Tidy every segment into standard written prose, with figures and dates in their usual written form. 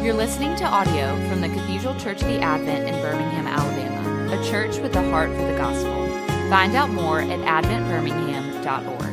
You're listening to audio from the Cathedral Church of the Advent in Birmingham, Alabama, a church with a heart for the gospel. Find out more at adventbirmingham.org.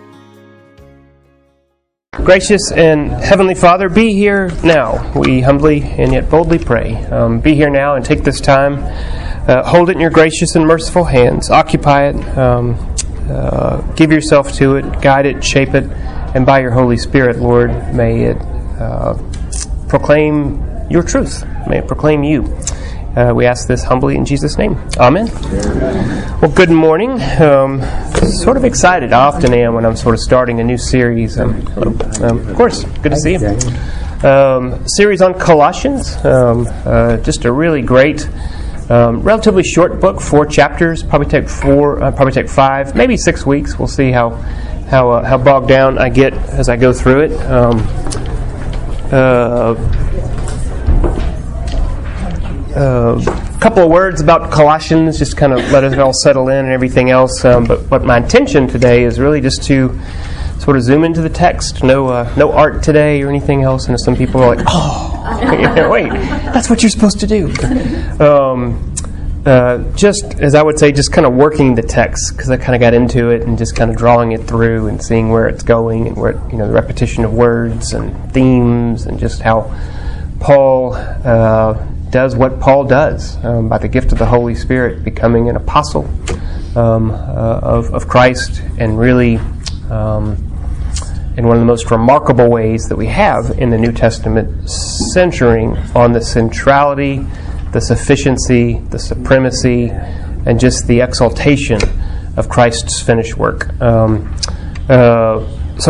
Gracious and Heavenly Father, be here now. We humbly and yet boldly pray. Be here now and take this time. Hold it in your gracious and merciful hands. Occupy it. Give yourself to it. Guide it. Shape it. And by your Holy Spirit, Lord, may it proclaim your truth. May it proclaim you. We ask this humbly in Jesus' name. Amen. Well, good morning. Sort of excited. I often am when I'm sort of starting a new series. Of course, good to see you. Series on Colossians. Just a really great, relatively short book. 4 chapters. Probably take 5, maybe 6 weeks. We'll see how bogged down I get as I go through it. Couple of words about Colossians, just kind of let it all settle in and everything else. But my intention today is really just to sort of zoom into the text. No art today or anything else. And some people are like, oh, wait, that's what you're supposed to do. Just as I would say, just kind of working the text, because I kind of got into it and just kind of drawing it through and seeing where it's going and where the repetition of words and themes and just how Paul does what Paul does by the gift of the Holy Spirit, becoming an apostle of Christ, and really in one of the most remarkable ways that we have in the New Testament, centering on the centrality, the sufficiency, the supremacy, and just the exaltation of Christ's finished work. Paul,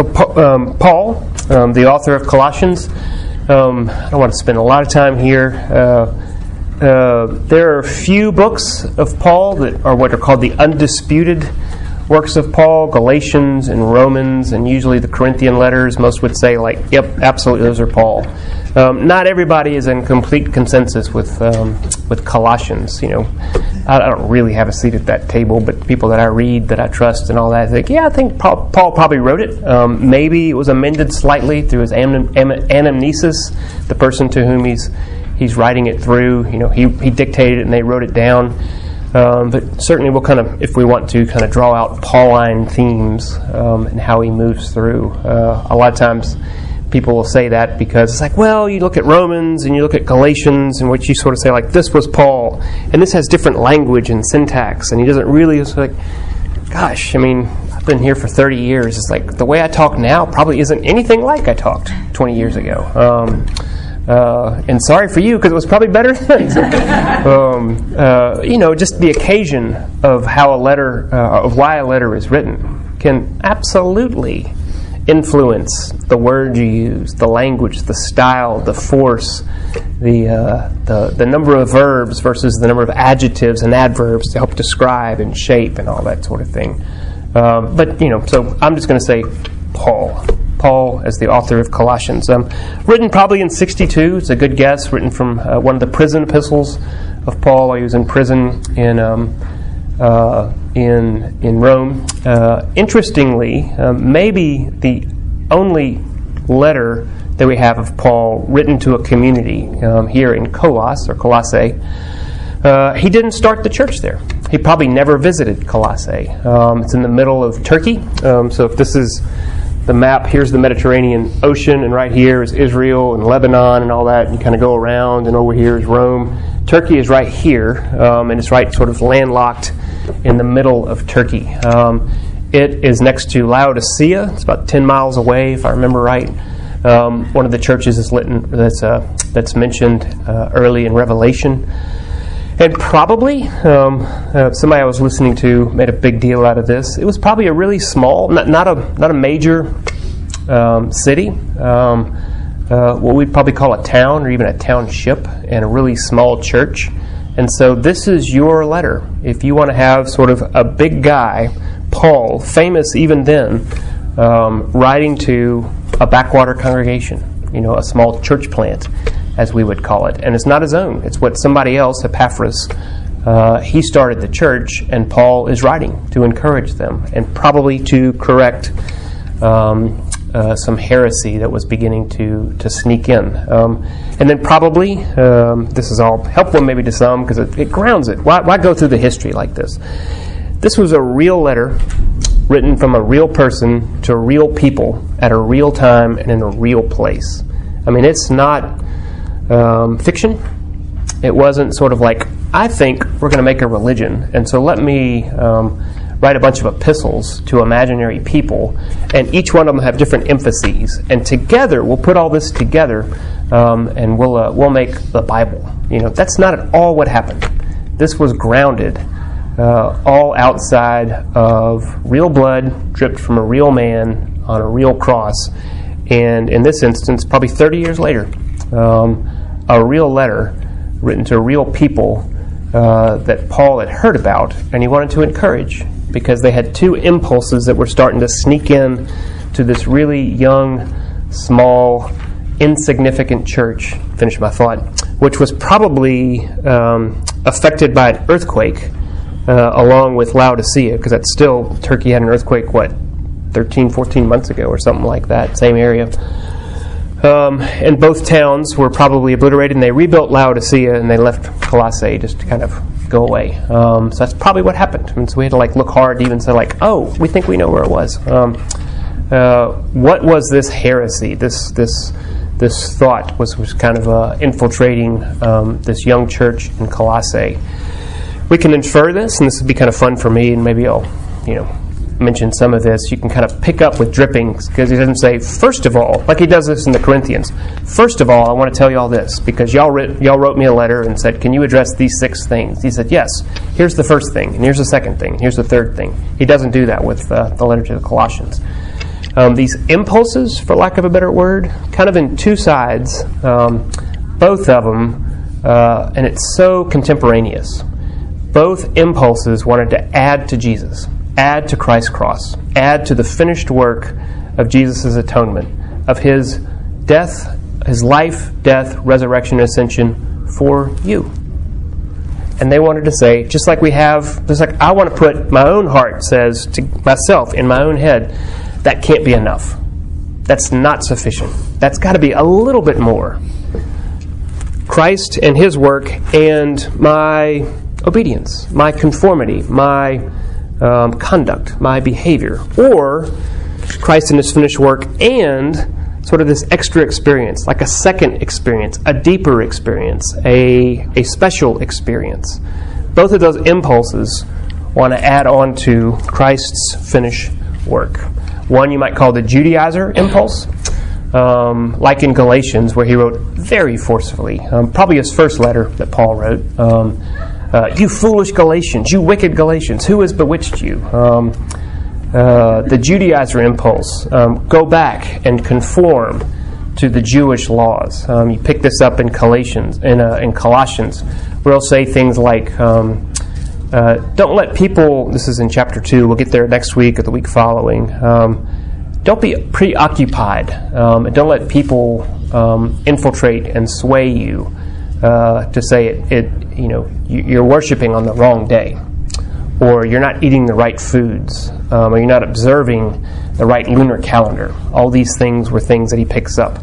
the author of Colossians, I don't want to spend a lot of time here. There are a few books of Paul that are what are called the undisputed works of Paul, Galatians and Romans, and usually the Corinthian letters. Most would say, yep, absolutely, those are Paul. Not everybody is in complete consensus with Colossians. I don't really have a seat at that table, but people that I read, that I trust, and all that, think, yeah, I think Paul probably wrote it. Maybe it was amended slightly through his anamnesis, the person to whom he's writing it through. He dictated it and they wrote it down. But certainly we'll kind of, if we want to, kind of draw out Pauline themes and how he moves through. A lot of times people will say that because it's like, well, you look at Romans and you look at Galatians, and what you sort of say, this was Paul, and this has different language and syntax, and he doesn't really, it's like, gosh, I've been here for 30 years. It's like the way I talk now probably isn't anything like I talked 20 years ago. And sorry for you, because it was probably better then. Just the occasion of how a letter, of why a letter is written, can absolutely influence the word you use, the language, the style, the force, the number of verbs versus the number of adjectives and adverbs to help describe and shape and all that sort of thing. So I'm just going to say Paul as the author of Colossians. Written probably in 62, it's a good guess, written from one of the prison epistles of Paul while he was in prison in Rome. Interestingly, maybe the only letter that we have of Paul written to a community here in Colossae. He didn't start the church there. He probably never visited Colossae. It's in the middle of Turkey. So if this is the map, here's the Mediterranean Ocean, and right here is Israel and Lebanon and all that. And you kind of go around, and over here is Rome. Turkey is right here, and it's right sort of landlocked in the middle of Turkey. It is next to Laodicea. It's about 10 miles away, if I remember right. One of the churches is that's mentioned early in Revelation. And probably, somebody I was listening to made a big deal out of this. It was probably a really small, not a major city, what we'd probably call a town or even a township, and a really small church. And so this is your letter. If you want to have sort of a big guy, Paul, famous even then, writing to a backwater congregation, a small church plant, as we would call it. And it's not his own. It's what somebody else, Epaphras, he started the church, and Paul is writing to encourage them and probably to correct some heresy that was beginning to sneak in. And then probably, this is all helpful maybe to some because it grounds it. Why go through the history like this? This was a real letter written from a real person to real people at a real time and in a real place. I mean, it's not fiction. It wasn't sort of like, I think we're going to make a religion, and so let me write a bunch of epistles to imaginary people, and each one of them have different emphases, and together we'll put all this together, and we'll make the Bible. That's not at all what happened. This was grounded all outside of real blood dripped from a real man on a real cross, and in this instance, probably 30 years later, a real letter written to real people that Paul had heard about, and he wanted to encourage, because they had two impulses that were starting to sneak in to this really young, small, insignificant church, finish my thought, which was probably affected by an earthquake along with Laodicea, because that's still, Turkey had an earthquake, 13, 14 months ago or something like that, same area. And both towns were probably obliterated, and they rebuilt Laodicea, and they left Colossae just to kind of go away. So that's probably what happened. And so we had to look hard to even say oh, we think we know where it was. What was this heresy? This thought was kind of infiltrating this young church in Colossae. We can infer this, and this would be kind of fun for me, and maybe I'll, mention some of this. You can kind of pick up with drippings, because he doesn't say, first of all, like he does this in the Corinthians. First of all, I want to tell you all this, because y'all wrote me a letter and said, can you address these 6 things? He said, yes, here's the first thing, and here's the second thing, and here's the third thing. He doesn't do that with the letter to the Colossians. These impulses, for lack of a better word, kind of in two sides, both of them, and it's so contemporaneous. Both impulses wanted to add to Jesus, add to Christ's cross, add to the finished work of Jesus' atonement, of his death, his life, death, resurrection, and ascension for you. And they wanted to say, just like I want to put my own heart says to myself in my own head, that can't be enough. That's not sufficient. That's got to be a little bit more. Christ and his work and my obedience, my conformity, my conduct, my behavior, or Christ and his finished work and sort of this extra experience, like a second experience, a deeper experience, a special experience. Both of those impulses want to add on to Christ's finished work. One you might call the Judaizer impulse, like in Galatians, where he wrote very forcefully, probably his first letter that Paul wrote, you foolish Galatians, you wicked Galatians, who has bewitched you? The Judaizer impulse, go back and conform to the Jewish laws. You pick this up in Colossians, where he'll say things like, don't let people, this is in chapter 2, we'll get there next week or the week following, don't be preoccupied, and don't let people infiltrate and sway you to say you're worshiping on the wrong day, or you're not eating the right foods, or you're not observing the right lunar calendar. All these things were things that he picks up.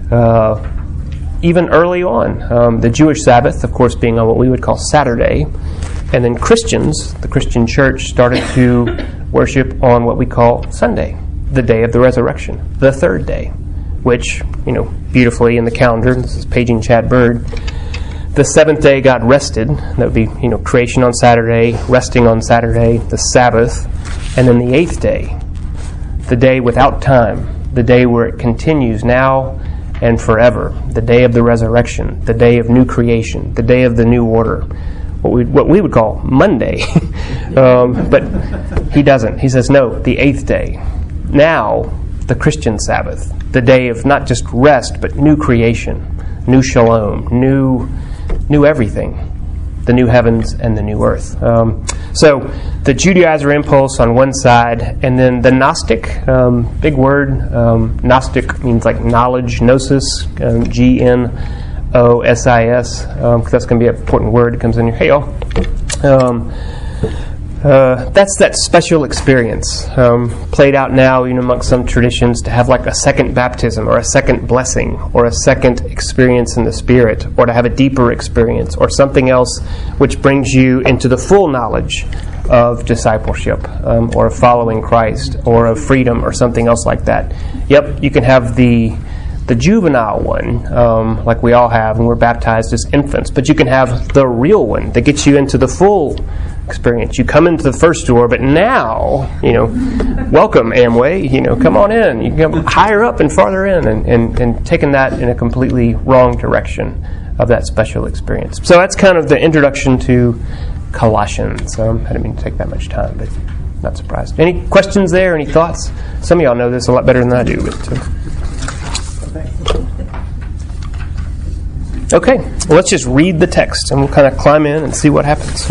Even early on, the Jewish Sabbath, of course, being on what we would call Saturday, and then Christians, the Christian church, started to worship on what we call Sunday, the day of the resurrection, the third day, which, beautifully in the calendar, this is paging Chad Bird, the seventh day God rested. That would be, creation on Saturday, resting on Saturday, the Sabbath, and then the eighth day, the day without time, the day where it continues now and forever, the day of the resurrection, the day of new creation, the day of the new order, what we would call Monday. But he doesn't. He says, no, the eighth day. Now, the Christian Sabbath, the day of not just rest, but new creation, new shalom, new everything, the new heavens and the new earth. So the Judaizer impulse on one side, and then the Gnostic, big word. Gnostic means like knowledge, gnosis, Gnosis, because that's going to be an important word that comes in here. Hey, y'all. That's that special experience played out now, amongst some traditions, to have like a second baptism or a second blessing or a second experience in the Spirit, or to have a deeper experience or something else which brings you into the full knowledge of discipleship or of following Christ or of freedom or something else like that. Yep, you can have the juvenile one, like we all have when we're baptized as infants, but you can have the real one that gets you into the full experience. You come into the first door, but now, welcome Amway, come on in. You can come higher up and farther in, and taking that in a completely wrong direction of that special experience. So that's kind of the introduction to Colossians. I didn't mean to take that much time, but not surprised. Any questions there? Any thoughts? Some of y'all know this a lot better than I do. But, okay, well, let's just read the text, and we'll kind of climb in and see what happens.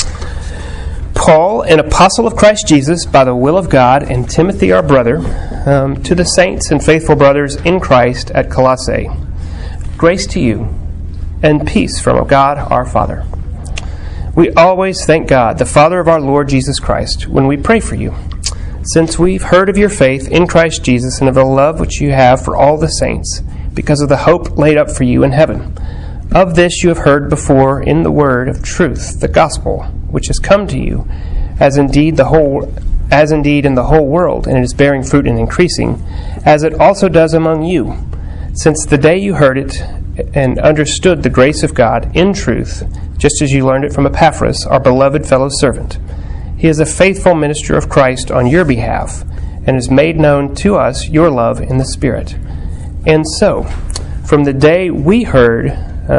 Paul, an apostle of Christ Jesus, by the will of God, and Timothy, our brother, to the saints and faithful brothers in Christ at Colossae, grace to you and peace from God our Father. We always thank God, the Father of our Lord Jesus Christ, when we pray for you, since we've heard of your faith in Christ Jesus and of the love which you have for all the saints, because of the hope laid up for you in heaven. Of this you have heard before in the word of truth, the gospel, which has come to you, as indeed in the whole world, and it is bearing fruit and increasing, as it also does among you, since the day you heard it and understood the grace of God in truth, just as you learned it from Epaphras, our beloved fellow servant. He is a faithful minister of Christ on your behalf, and has made known to us your love in the Spirit. And so, from the day we heard,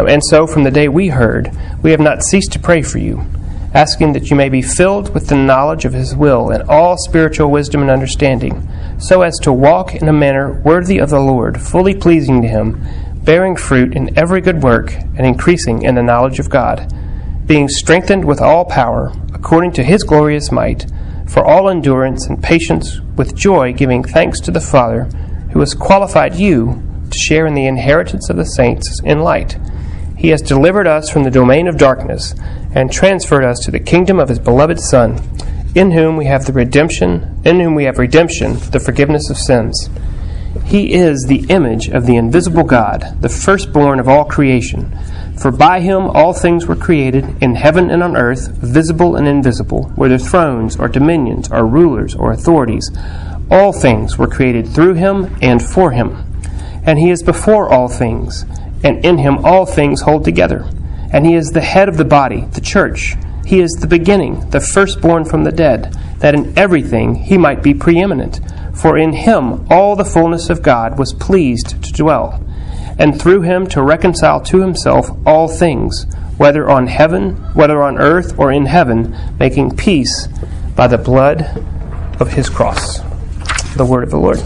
we have not ceased to pray for you, asking that you may be filled with the knowledge of His will and all spiritual wisdom and understanding, so as to walk in a manner worthy of the Lord, fully pleasing to Him, bearing fruit in every good work and increasing in the knowledge of God, being strengthened with all power, according to His glorious might, for all endurance and patience, with joy giving thanks to the Father, who has qualified you to share in the inheritance of the saints in light. He has delivered us from the domain of darkness and transferred us to the kingdom of His beloved Son, in whom we have redemption, for the forgiveness of sins. He is the image of the invisible God, the firstborn of all creation. For by Him all things were created, in heaven and on earth, visible and invisible, whether thrones or dominions or rulers or authorities. All things were created through Him and for Him. And He is before all things, and in Him all things hold together. And He is the head of the body, the church. He is the beginning, the firstborn from the dead, that in everything He might be preeminent. For in Him all the fullness of God was pleased to dwell, and through Him to reconcile to Himself all things, whether on earth or in heaven, making peace by the blood of His cross. The word of the Lord.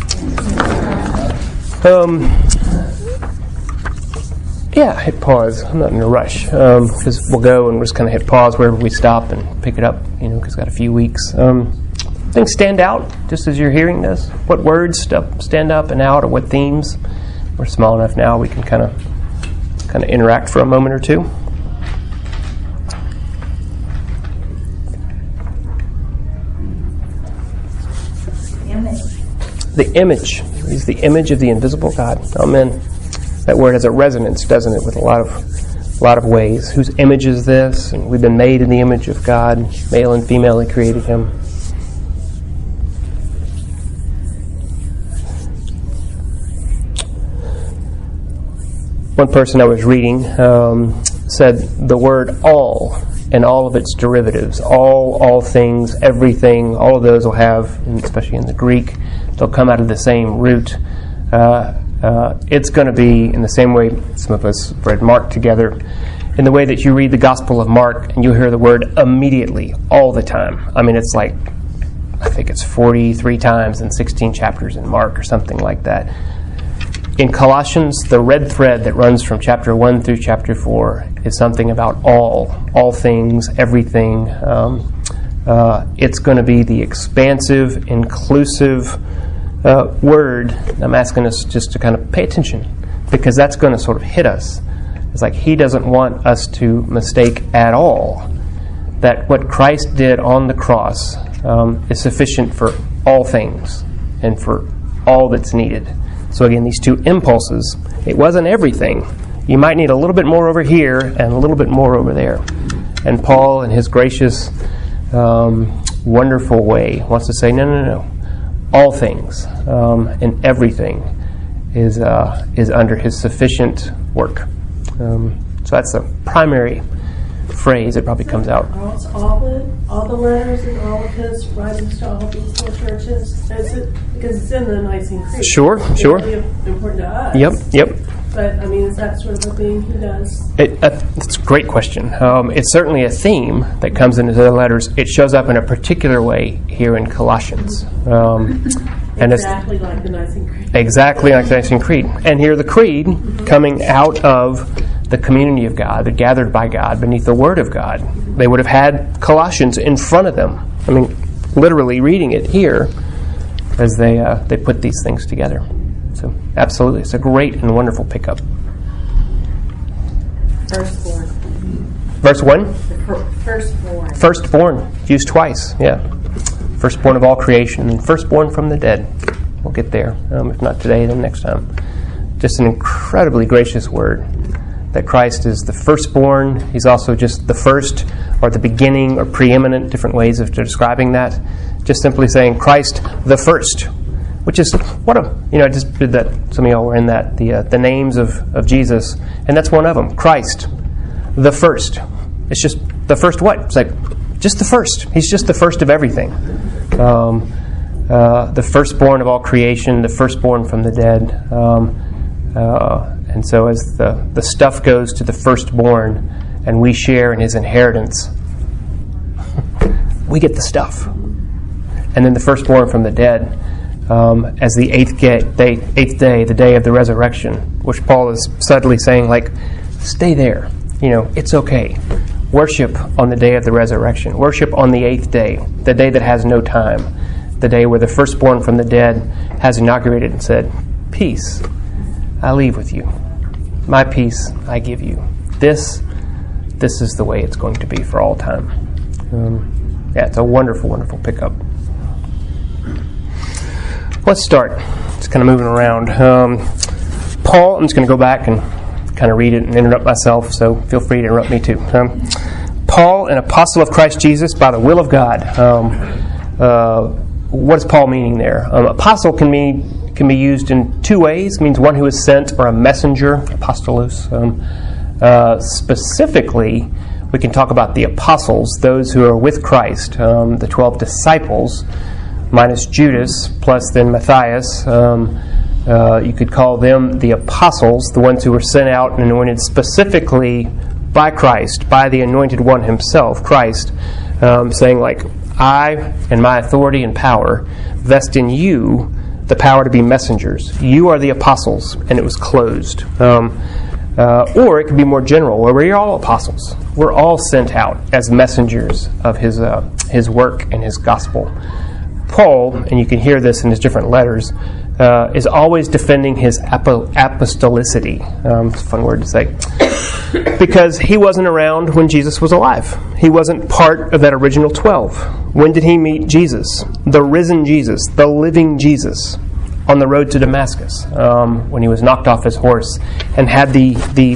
Hit pause. I'm not in a rush, because we'll go and we'll just kind of hit pause wherever we stop and pick it up, because we've got a few weeks. Things stand out just as you're hearing this. What words stand up and out, or what themes? We're small enough now we can kind of interact for a moment or two. The image. He's the image of the invisible God. Amen. That word has a resonance, doesn't it, with a lot of ways. Whose image is this? And we've been made in the image of God. Male and female, He created Him. One person I was reading said the word all and all of its derivatives, all things, everything, all of those will have, especially in the Greek, they'll come out of the same root. It's going to be in the same way some of us read Mark together, in the way that you read the Gospel of Mark and you hear the word immediately all the time. I mean, it's like, I think it's 43 times in 16 chapters in Mark or something like that. In Colossians, the red thread that runs from chapter 1 through chapter 4 is something about all things, everything. It's going to be the expansive, inclusive word. I'm asking us just to kind of pay attention, because that's going to sort of hit us. It's like He doesn't want us to mistake at all that what Christ did on the cross is sufficient for all things and for all that's needed. So again, these two impulses, it wasn't everything. You might need a little bit more over here and a little bit more over there. And Paul, in his gracious, wonderful way, wants to say, no. All things and everything is under his sufficient work. So that's the primary phrase that probably comes out. All the letters and all of his writings to all these four churches, because it's in the Nicene Creed. Sure. It's really important to us. Yep. But, I mean, is that sort of a thing he does? It's a great question. It's certainly a theme that comes into the letters. It shows up in a particular way here in Colossians. Exactly like the Nicene Creed. Exactly like the Nicene Creed. And here the Creed coming out of the community of God, gathered by God beneath the Word of God. They would have had Colossians in front of them. I mean, literally reading it here as they put these things together. So, absolutely, it's a great and wonderful pickup. Firstborn. Verse 1? Firstborn. Firstborn, used twice, yeah. Firstborn of all creation, and firstborn from the dead. We'll get there. If not today, then next time. Just an incredibly gracious word. That Christ is the firstborn. He's also just the first, or the beginning, or preeminent, different ways of describing that. Just simply saying Christ the first. Which is, I just did that, some of y'all were in that, the names of Jesus, and that's one of them, Christ, the first. It's just the first what? It's like, just the first. He's just the first of everything. The firstborn of all creation, the firstborn from the dead. And so as the stuff goes to the firstborn, and we share in his inheritance, we get the stuff. And then the firstborn from the dead, as the eighth day, the day of the resurrection, which Paul is subtly saying, like, stay there. It's okay. Worship on the day of the resurrection. Worship on the eighth day, the day that has no time, the day where the firstborn from the dead has inaugurated and said, peace, I leave with you. My peace I give you. This is the way it's going to be for all time. It's a wonderful, wonderful pickup. Let's start. Just kind of moving around. Paul, I'm just going to go back and kind of read it and interrupt myself, so feel free to interrupt me too. Paul, an apostle of Christ Jesus by the will of God. What is Paul meaning there? Apostle can be used in two ways. It means one who is sent, or a messenger, apostolos. Specifically, we can talk about the apostles, those who are with Christ, the 12 disciples, minus Judas, plus then Matthias. You could call them the apostles, the ones who were sent out and anointed specifically by Christ, by the anointed one himself, Christ, saying, like, I and my authority and power vest in you the power to be messengers. You are the apostles, and it was closed. Or it could be more general, where we're all apostles. We're all sent out as messengers of his work and his gospel. Paul, and you can hear this in his different letters, is always defending his apostolicity. It's a fun word to say. Because he wasn't around when Jesus was alive. He wasn't part of that original 12. When did he meet Jesus? The risen Jesus, the living Jesus, on the road to Damascus, when he was knocked off his horse and had the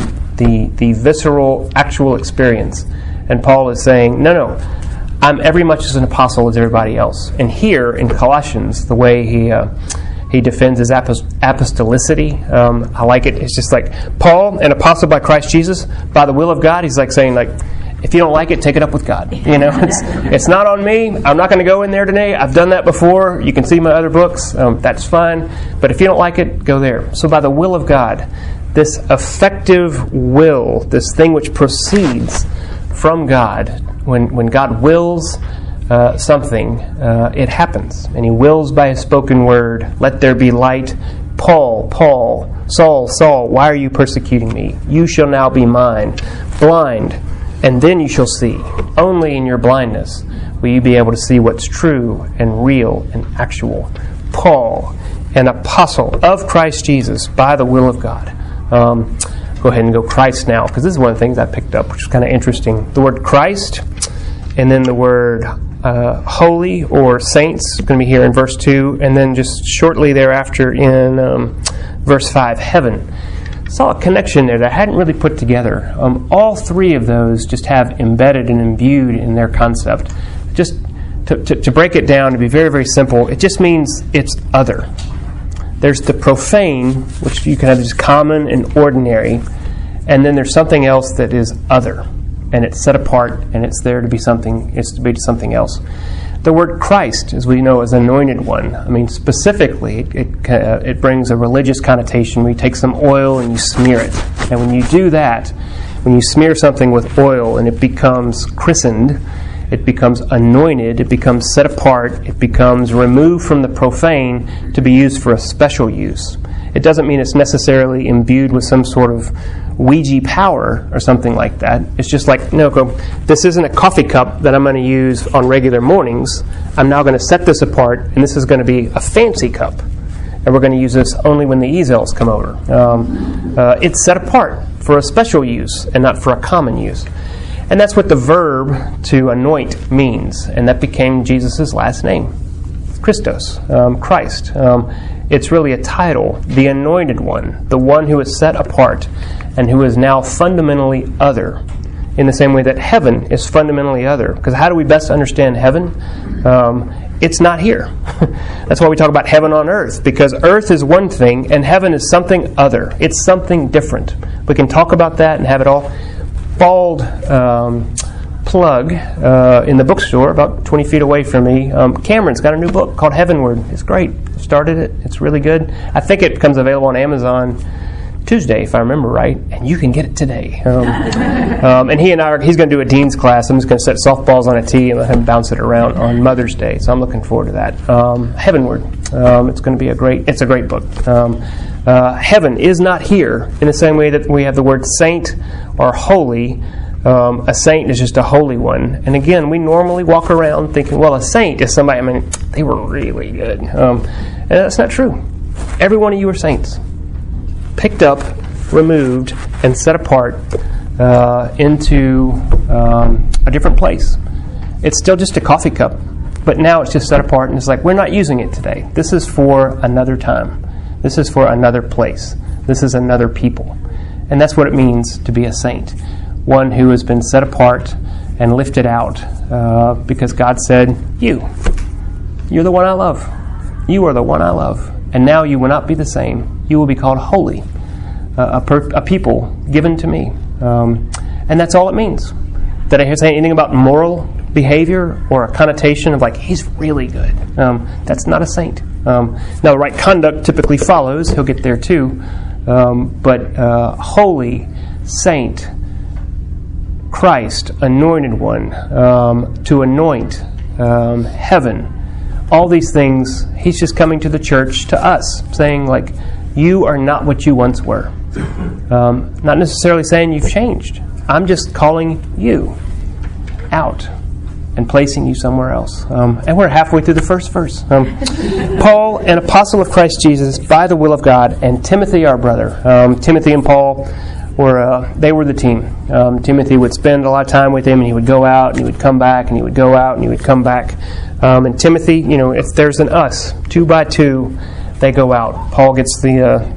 visceral, actual experience. And Paul is saying, no, I'm every much as an apostle as everybody else. And here in Colossians, the way he defends his apostolicity, I like it. It's just like, Paul, an apostle by Christ Jesus, by the will of God. He's like saying, like, if you don't like it, take it up with God. It's not on me. I'm not going to go in there today. I've done that before. You can see my other books. That's fine. But if you don't like it, go there. So by the will of God, this effective will, this thing which proceeds from God, when God wills something, it happens. And he wills by his spoken word, let there be light. Paul, Saul, Saul, why are you persecuting me? You shall now be mine. Blind, and then you shall see. Only in your blindness will you be able to see what's true and real and actual. Paul, an apostle of Christ Jesus by the will of God. Go ahead and go Christ now, because this is one of the things I picked up, which is kind of interesting. The word Christ and then the word holy or saints, going to be here in verse 2, and then just shortly thereafter in verse 5, heaven. Saw a connection there that I hadn't really put together. All three of those just have embedded and imbued in their concept. Just to break it down, to be very, very simple, it just means it's other. There's the profane, which you can have just common and ordinary, and then there's something else that is other, and it's set apart, and it's there to be something. It's to be something else. The word Christ, as we know, is anointed one. I mean, specifically, it brings a religious connotation where you take some oil and you smear it. And when you do that, when you smear something with oil and it becomes christened, it becomes anointed, it becomes set apart, it becomes removed from the profane to be used for a special use. It doesn't mean it's necessarily imbued with some sort of Ouija power or something like that. It's just like, this isn't a coffee cup that I'm going to use on regular mornings. I'm now going to set this apart, and this is going to be a fancy cup. And we're going to use this only when the Ezels come over. It's set apart for a special use and not for a common use. And that's what the verb to anoint means. And that became Jesus' last name, Christos, Christ. It's really a title, the anointed one, the one who is set apart and who is now fundamentally other, in the same way that heaven is fundamentally other. Because how do we best understand heaven? It's not here. That's why we talk about heaven on earth, because earth is one thing and heaven is something other. It's something different. We can talk about that and have it all. Bald plug in the bookstore about 20 feet away from me. Cameron's got a new book called Heavenward. It's great. Started it. It's really good. I think it becomes available on Amazon Tuesday, if I remember right, and you can get it today. And he's going to do a dean's class. I'm just going to set softballs on a tee and let him bounce it around on Mother's Day. So I'm looking forward to that. Heavenward. It's going to be a great book. Heaven is not here in the same way that we have the word saint or holy. A saint is just a holy one. And again, we normally walk around thinking, well, a saint is somebody, they were really good. And that's not true. Every one of you are saints. Picked up, removed, and set apart into a different place. It's still just a coffee cup, but now it's just set apart, and it's like, we're not using it today. This is for another time. This is for another place. This is another people. And that's what it means to be a saint. One who has been set apart and lifted out because God said, you're the one I love. You are the one I love. And now you will not be the same. You will be called holy, a people given to me. And that's all it means. Did I say anything about moral behavior or a connotation of like, he's really good? That's not a saint. Now, the right conduct typically follows. He'll get there too. But holy, saint, Christ, anointed one, to anoint, heaven, all these things, he's just coming to the church, to us, saying like, you are not what you once were. Not necessarily saying you've changed. I'm just calling you out and placing you somewhere else. And we're halfway through the first verse. Paul, an apostle of Christ Jesus, by the will of God, and Timothy, our brother. Timothy and Paul they were the team. Timothy would spend a lot of time with him, and he would go out, and he would come back, and he would go out, and he would come back. And Timothy, if there's an us, 2 by 2, they go out. Paul gets the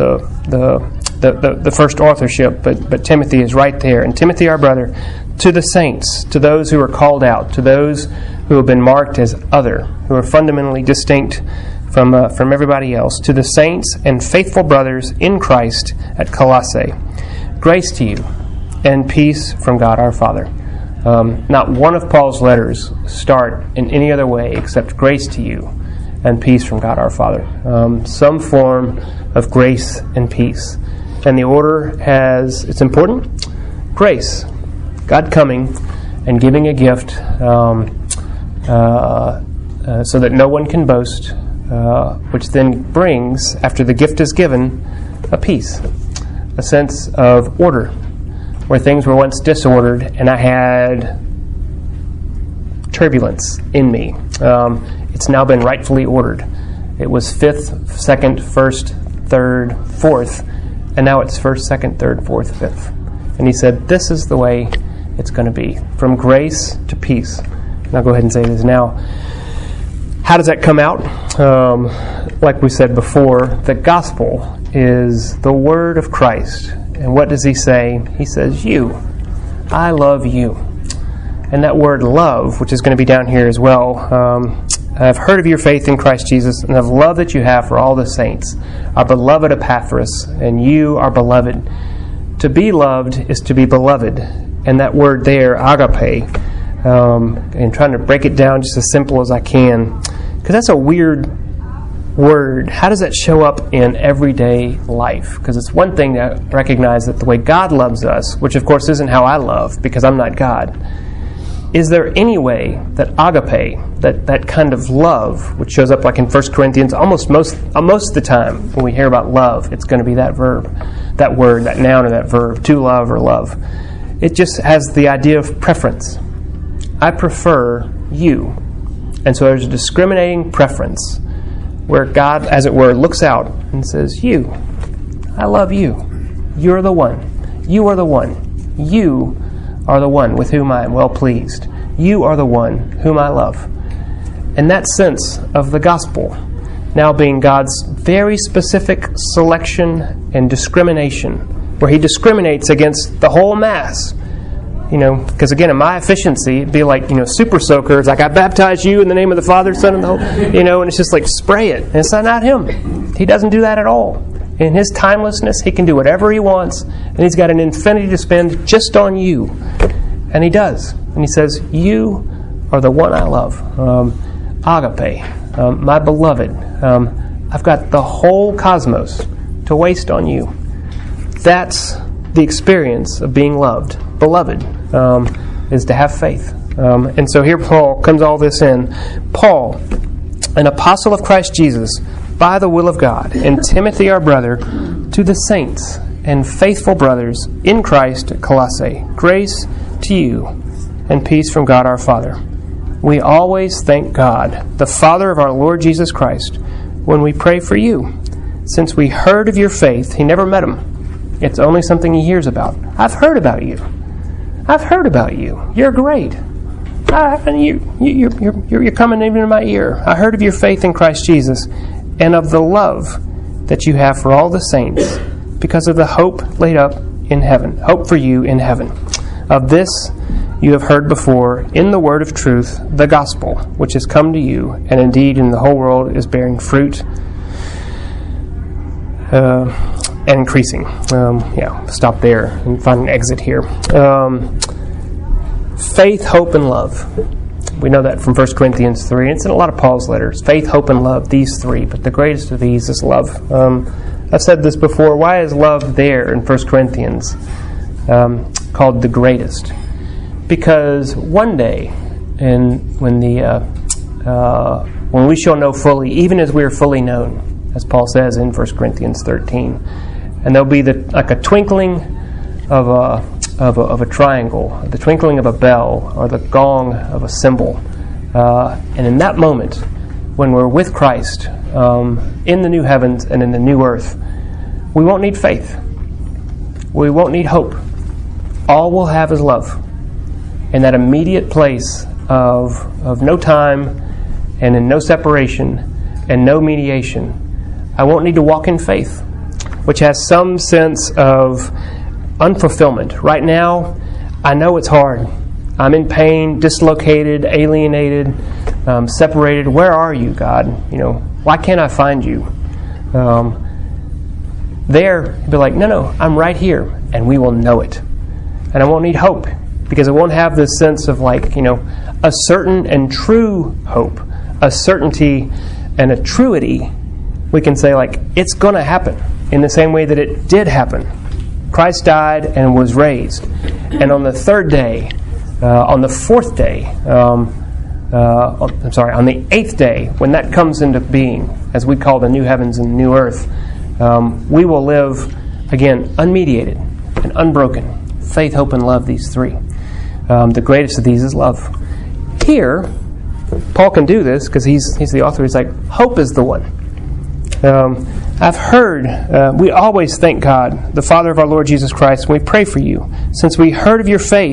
first authorship, but Timothy is right there. And Timothy, our brother, to the saints, to those who are called out, to those who have been marked as other, who are fundamentally distinct from everybody else, to the saints and faithful brothers in Christ at Colossae, grace to you and peace from God our Father. Not one of Paul's letters start in any other way except grace to you and peace from God our Father. Some form of grace and peace. And the order it's important, grace, God coming and giving a gift so that no one can boast, which then brings, after the gift is given, a peace, a sense of order, where things were once disordered and I had turbulence in me. It's now been rightfully ordered. It was 5th, 2nd, 1st, 3rd, 4th, and now it's 1st, 2nd, 3rd, 4th, 5th. And he said, this is the way it's going to be. From grace to peace. And I'll go ahead and say this now. How does that come out? Like we said before, the gospel is the word of Christ. And what does he say? He says, you. I love you. And that word love, which is going to be down here as well, I've heard of your faith in Christ Jesus and of love that you have for all the saints. Our beloved Epaphras, and you are beloved. To be loved is to be beloved. And that word there, agape, and trying to break it down just as simple as I can, because that's a weird word. How does that show up in everyday life? Because it's one thing to recognize that the way God loves us, which of course isn't how I love because I'm not God, is there any way that agape, that kind of love, which shows up like in 1 Corinthians, most of the time when we hear about love, it's going to be that verb, that word, that noun or that verb, to love or love. It just has the idea of preference. I prefer you. And so there's a discriminating preference where God, as it were, looks out and says, you, I love you. You're the one. You are the one. You are the one with whom I am well pleased. You are the one whom I love. And that sense of the gospel now being God's very specific selection and discrimination, where he discriminates against the whole mass. Because again, in my efficiency, it'd be like, super soaker. It's like, I baptize you in the name of the Father, Son, and the Holy, and it's just like, spray it. And it's not him. He doesn't do that at all. In his timelessness, he can do whatever he wants, and he's got an infinity to spend just on you. And he does. And he says, you are the one I love. Agape, my beloved. I've got the whole cosmos to waste on you. That's the experience of being loved. Beloved is to have faith. And so here Paul comes all this in. Paul, an apostle of Christ Jesus, by the will of God, and Timothy our brother, to the saints and faithful brothers in Christ at Colossae, grace to you and peace from God our Father. We always thank God, the Father of our Lord Jesus Christ, when we pray for you. Since we heard of your faith, he never met him. It's only something he hears about. I've heard about you. I've heard about you. You're great. You're coming even in my ear. I heard of your faith in Christ Jesus and of the love that you have for all the saints because of the hope laid up in heaven. Hope for you in heaven. Of this you have heard before in the word of truth, the gospel, which has come to you, and indeed in the whole world is bearing fruit and increasing. Stop there and find an exit here. Faith, hope, and love. We know that from 1 Corinthians 3. It's in a lot of Paul's letters. Faith, hope, and love, these three. But the greatest of these is love. I've said this before. Why is love there in 1 Corinthians called the greatest? Because one day, when we shall know fully, even as we are fully known, as Paul says in 1 Corinthians 13, and there'll be like a twinkling of a triangle, the twinkling of a bell, or the gong of a cymbal. And in that moment, when we're with Christ in the new heavens and in the new earth, we won't need faith. We won't need hope. All we'll have is love. In that immediate place of no time and in no separation and no mediation, I won't need to walk in faith, which has some sense of unfulfillment. Right now, I know it's hard. I'm in pain, dislocated, alienated, separated. Where are you, God? Why can't I find you? There, he'll be like, no, I'm right here, and we will know it. And I won't need hope, because I won't have this sense of a certain and true hope, a certainty and a truity. We can say it's going to happen in the same way that it did happen. Christ died and was raised. And on the third day, on the fourth day, on the eighth day, when that comes into being, as we call the new heavens and new earth, we will live, again, unmediated and unbroken. Faith, hope, and love, these three. The greatest of these is love. Here, Paul can do this because he's the author. He's like, hope is the one. I've heard, we always thank God, the Father of our Lord Jesus Christ, when we pray for you, since we heard of your faith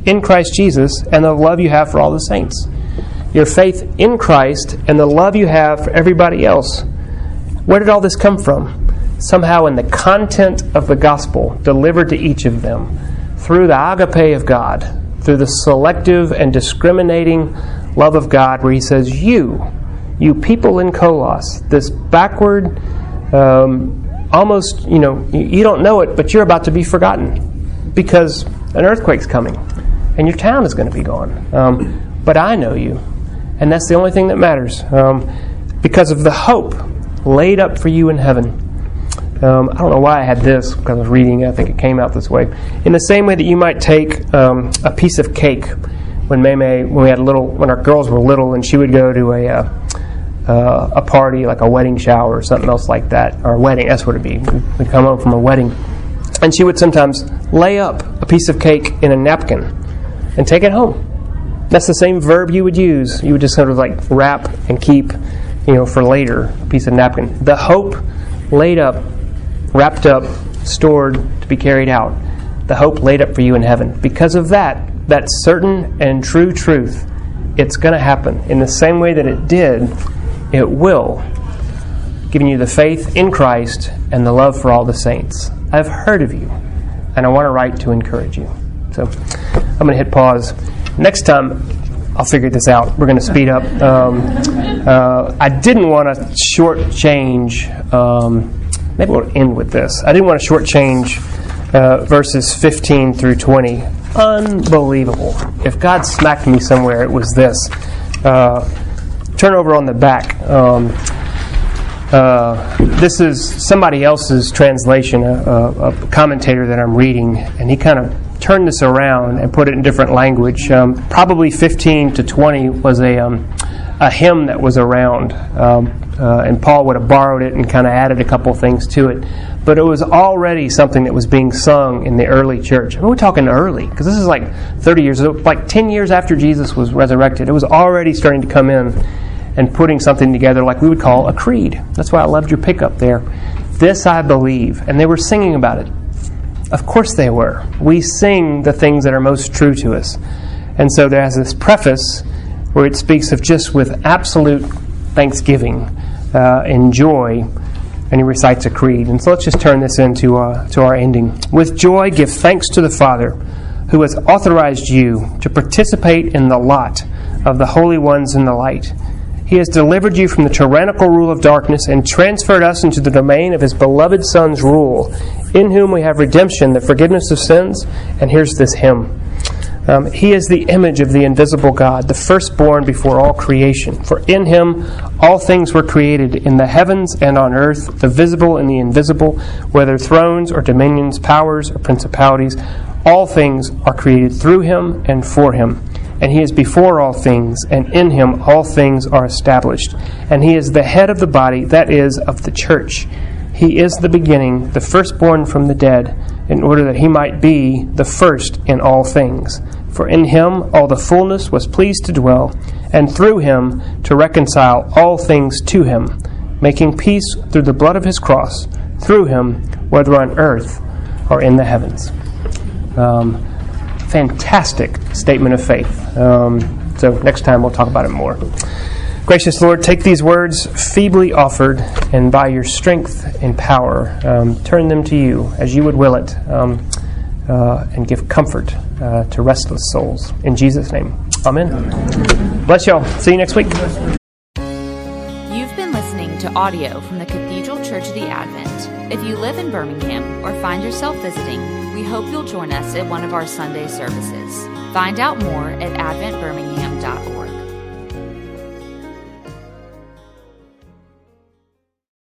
in Christ Jesus and the love you have for all the saints. Your faith in Christ and the love you have for everybody else. Where did all this come from? Somehow in the content of the gospel delivered to each of them through the agape of God, through the selective and discriminating love of God, where He says, you people in Colossus, this backward, almost, you don't know it, but you're about to be forgotten because an earthquake's coming and your town is going to be gone. But I know you, and that's the only thing that matters, because of the hope laid up for you in heaven. I don't know why I had this, because I was reading it. I think it came out this way. In the same way that you might take a piece of cake when our girls were little, and she would go to a party, like a wedding shower or something else like that, or a wedding, that's what it'd be. We'd come home from a wedding, and she would sometimes lay up a piece of cake in a napkin and take it home. That's the same verb you would use. You would just sort of like wrap and keep, for later, a piece of napkin. The hope laid up, wrapped up, stored to be carried out. The hope laid up for you in heaven. Because of that certain and true truth, it's going to happen. In the same way that it did, it will, giving you the faith in Christ and the love for all the saints. I've heard of you, and I want to write to encourage you. So I'm going to hit pause. Next time, I'll figure this out. We're going to speed up. I didn't want to shortchange. Maybe we'll end with this. I didn't want to shortchange verses 15 through 20. Unbelievable. If God smacked me somewhere, it was this. Turn over on the back. This is somebody else's translation, a commentator that I'm reading, and he kind of turned this around and put it in different language. Probably 15 to 20 was a hymn that was around, and Paul would have borrowed it and kind of added a couple things to it. But it was already something that was being sung in the early church. We're talking early, because this is like 30 years, like 10 years after Jesus was resurrected. It was already starting to come in and putting something together like we would call a creed. That's why I loved your pickup there. This I believe. And they were singing about it. Of course they were. We sing the things that are most true to us. And so there's this preface where it speaks of just with absolute thanksgiving and joy, and he recites a creed. And so let's just turn this into our ending. With joy, give thanks to the Father, who has authorized you to participate in the lot of the holy ones in the light. He has delivered you from the tyrannical rule of darkness and transferred us into the domain of His beloved Son's rule, in whom we have redemption, the forgiveness of sins. And here's this hymn. He is the image of the invisible God, the firstborn before all creation. For in Him all things were created, in the heavens and on earth, the visible and the invisible, whether thrones or dominions, powers or principalities. All things are created through Him and for Him. And He is before all things, and in Him all things are established. And He is the head of the body, that is, of the church. He is the beginning, the firstborn from the dead, in order that He might be the first in all things. For in Him all the fullness was pleased to dwell, and through Him to reconcile all things to Him, making peace through the blood of His cross, through Him, whether on earth or in the heavens. Fantastic statement of faith. So next time we'll talk about it more. Gracious Lord, take these words feebly offered, and by your strength and power, turn them to you as you would will it, and give comfort to restless souls. In Jesus' name, amen. Bless y'all. See you next week. You've been listening to audio from the Cathedral Church of the Advent. If you live in Birmingham or find yourself visiting, we hope you'll join us at one of our Sunday services. Find out more at adventbirmingham.org.